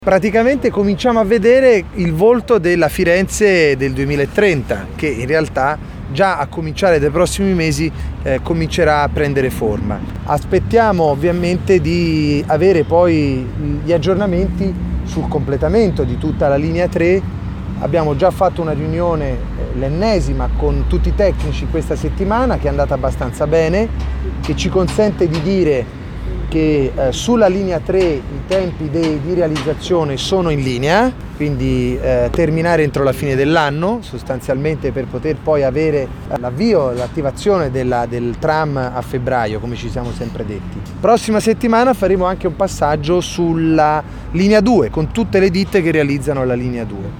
Praticamente cominciamo a vedere il volto della Firenze del 2030, che in realtà già a cominciare dai prossimi mesi comincerà a prendere forma. Aspettiamo ovviamente di avere poi gli aggiornamenti sul completamento di tutta la linea 3. Abbiamo già fatto una riunione, l'ennesima, con tutti i tecnici questa settimana, che è andata abbastanza bene, che ci consente di dire che sulla linea 3 i tempi di realizzazione sono in linea, quindi terminare entro la fine dell'anno sostanzialmente, per poter poi avere l'avvio, l'attivazione del tram a febbraio, come ci siamo sempre detti. Prossima settimana faremo anche un passaggio sulla linea 2 con tutte le ditte che realizzano la linea 2.